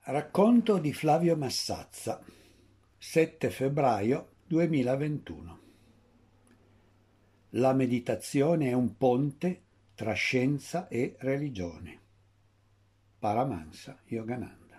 Racconto di Flavio Massazza, 7 febbraio 2021. La meditazione è un ponte tra scienza e religione. Paramahansa Yogananda.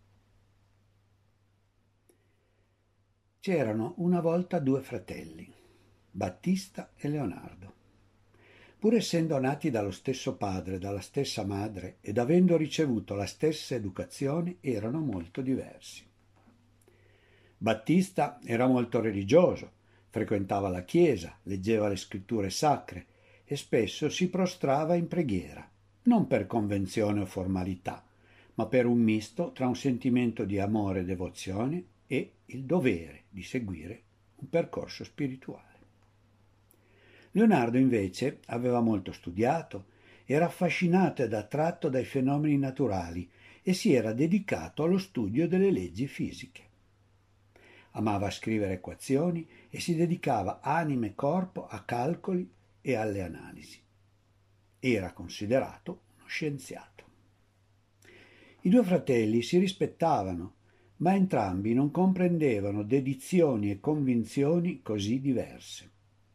C'erano una volta due fratelli, Battista e Leonardo. Pur essendo nati dallo stesso padre, dalla stessa madre ed avendo ricevuto la stessa educazione, erano molto diversi. Battista era molto religioso, frequentava la chiesa, leggeva le scritture sacre e spesso si prostrava in preghiera, non per convenzione o formalità, ma per un misto tra un sentimento di amore e devozione e il dovere di seguire un percorso spirituale. Leonardo invece aveva molto studiato, era affascinato ed attratto dai fenomeni naturali e si era dedicato allo studio delle leggi fisiche. Amava scrivere equazioni e si dedicava anima e corpo a calcoli e alle analisi. Era considerato uno scienziato. I due fratelli si rispettavano, ma entrambi non comprendevano dedizioni e convinzioni così diverse.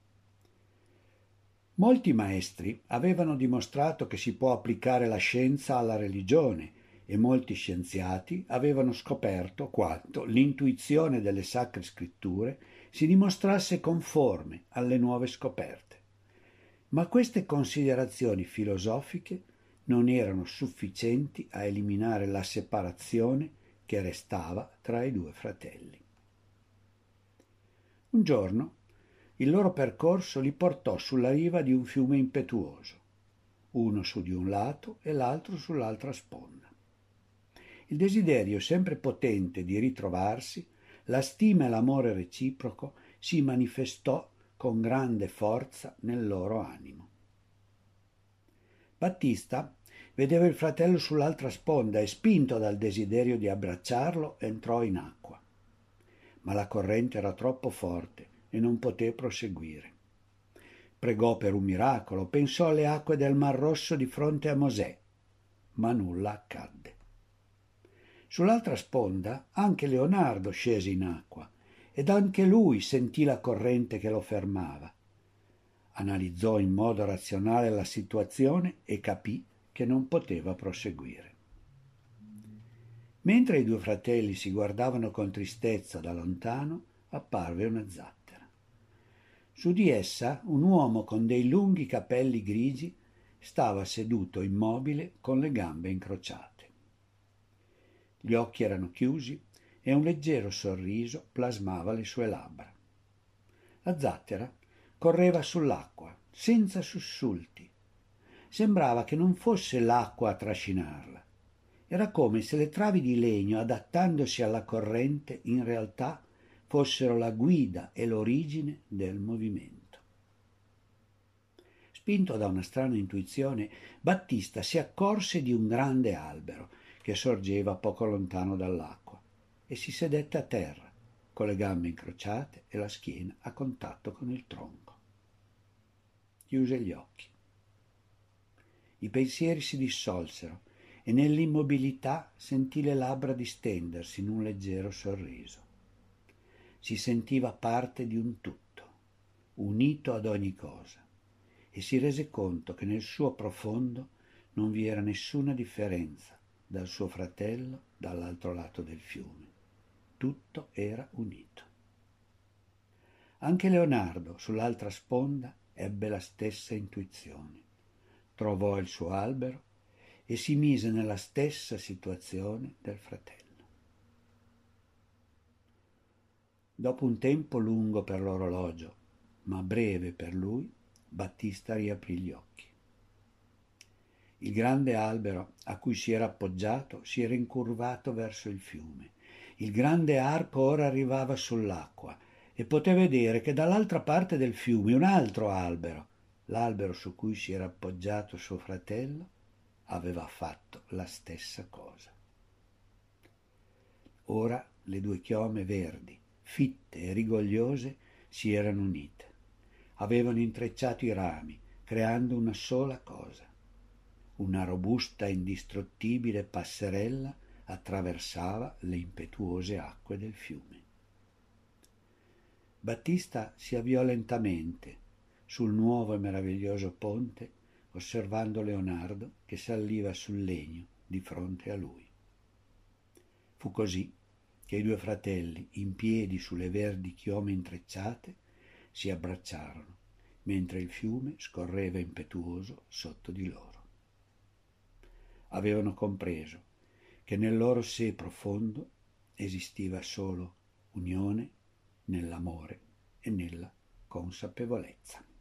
Molti maestri avevano dimostrato che si può applicare la scienza alla religione e molti scienziati avevano scoperto quanto l'intuizione delle sacre scritture si dimostrasse conforme alle nuove scoperte. Ma queste considerazioni filosofiche non erano sufficienti a eliminare la separazione che restava tra i due fratelli. Un giorno il loro percorso li portò sulla riva di un fiume impetuoso, uno su di un lato e l'altro sull'altra sponda. Il desiderio sempre potente di ritrovarsi, la stima e l'amore reciproco si manifestò con grande forza nel loro animo. Battista vedeva il fratello sull'altra sponda e, spinto dal desiderio di abbracciarlo, entrò in acqua. Ma la corrente era troppo forte e non poté proseguire. Pregò per un miracolo, pensò alle acque del Mar Rosso di fronte a Mosè, ma nulla accadde. Sull'altra sponda anche Leonardo scese in acqua ed anche lui sentì la corrente che lo fermava. Analizzò in modo razionale la situazione e capì che non poteva proseguire. Mentre i due fratelli si guardavano con tristezza da lontano, apparve una zattera. Su di essa un uomo con dei lunghi capelli grigi stava seduto immobile con le gambe incrociate. Gli occhi erano chiusi e un leggero sorriso plasmava le sue labbra. La zattera correva sull'acqua, senza sussulti. Sembrava che non fosse l'acqua a trascinarla. Era come se le travi di legno, adattandosi alla corrente, in realtà fossero la guida e l'origine del movimento. Spinto da una strana intuizione, Battista si accorse di un grande albero che sorgeva poco lontano dall'acqua e si sedette a terra, con le gambe incrociate e la schiena a contatto con il tronco. Chiuse gli occhi. I pensieri si dissolsero e nell'immobilità sentì le labbra distendersi in un leggero sorriso. Si sentiva parte di un tutto, unito ad ogni cosa, e si rese conto che nel suo profondo non vi era nessuna differenza dal suo fratello dall'altro lato del fiume. Tutto era unito. Anche Leonardo, sull'altra sponda, ebbe la stessa intuizione. Trovò il suo albero e si mise nella stessa situazione del fratello. Dopo un tempo lungo per l'orologio, ma breve per lui, Battista riaprì gli occhi. Il grande albero a cui si era appoggiato si era incurvato verso il fiume. Il grande arco ora arrivava sull'acqua e poté vedere che dall'altra parte del fiume un altro albero, l'albero su cui si era appoggiato suo fratello, aveva fatto la stessa cosa. Ora le due chiome verdi, fitte e rigogliose, si erano unite. Avevano intrecciato i rami, creando una sola cosa. Una robusta e indistruttibile passerella attraversava le impetuose acque del fiume. Battista si avviò lentamente sul nuovo e meraviglioso ponte, osservando Leonardo che saliva sul legno di fronte a lui. Fu così che i due fratelli, in piedi sulle verdi chiome intrecciate, si abbracciarono, mentre il fiume scorreva impetuoso sotto di loro. Avevano compreso che nel loro sé profondo esisteva solo unione nell'amore e nella consapevolezza.